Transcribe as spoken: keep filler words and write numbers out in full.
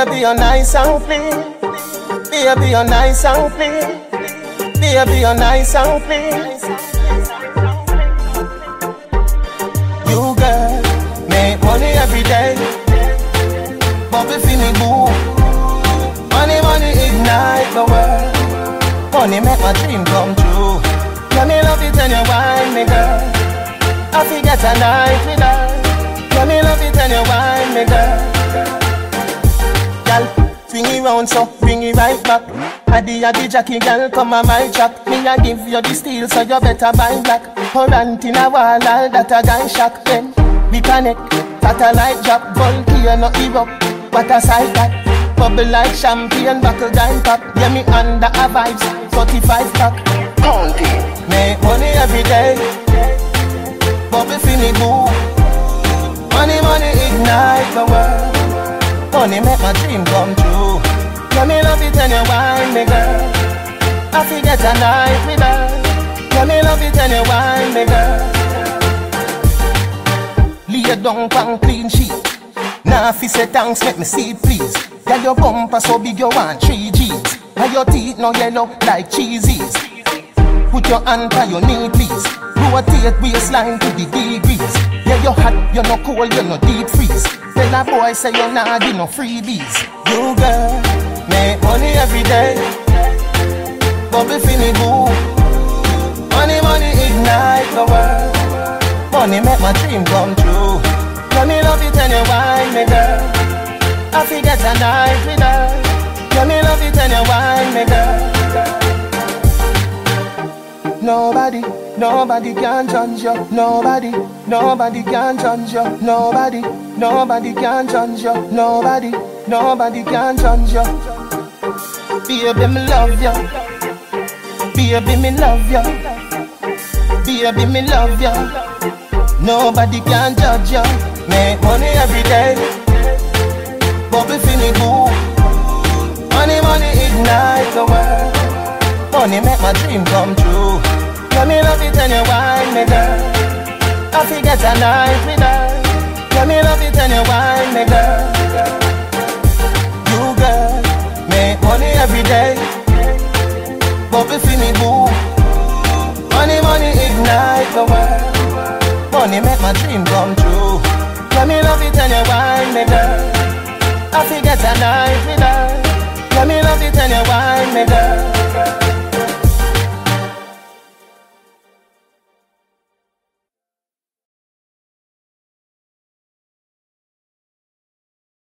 Baby, you're nice and clean. Baby, you're nice and clean. Baby, you're nice and clean. You girl, make money every day. Bubble for me boo. Money, money ignite the world. Money make my dream come true. Let me love it and you wine me girl. I forget a night with her. Let me love it and you wine me girl. Girl, swing it round so bring it right back. Addy addy Jackie girl come on my track. Me a give you the steel so you better buy black. Current in a wall all that a guy shock. Then we connect, satellite drop. Volcano erupt, what a sight that. Bubble like champagne, buckle guy pop. Yeah me under a vibes, forty-five pack. County, make money every day. Bubble for me boo. Money money ignite the world. Money make my dream come true. Let me love it and you wine me girl. I forget a night with her. Let me love it and you wine me girl. Lay down pan clean sheet. Now if you say thanks make me see please. Get your bumper so big you want three G's. And your teeth no yellow like cheesies. Put your hand on your knee please. Rotate waistline to the degrees. Yeah you hot, you no cold, you no deep freeze. Tell a boy say you nah give no freebies. You girl, make money every day. Bubble for me boo. Money, money ignite the world. Money make my dream come true. Let me love it and you wine me girl. I forget a night with her. Let me love it and you wine me girl. Nobody, nobody can judge you. Nobody, nobody can judge you. Nobody, nobody can judge you. Nobody, nobody can judge you. Baby, me love you. Baby, me love you. Baby, me love you. Nobody can judge you. Make money every day. Bubble for me boo. Money, money ignite the world. Money make my dream come true. Let me love it and you wine me girl. I forget a night with her. Let me love it and you wine me girl. You girl, make money every day. Bubble for me boo. Money, money ignite the world. Money make my dream come true. Let me love it and you wine me girl. I forget a night with her. Let me love it and you wine me girl.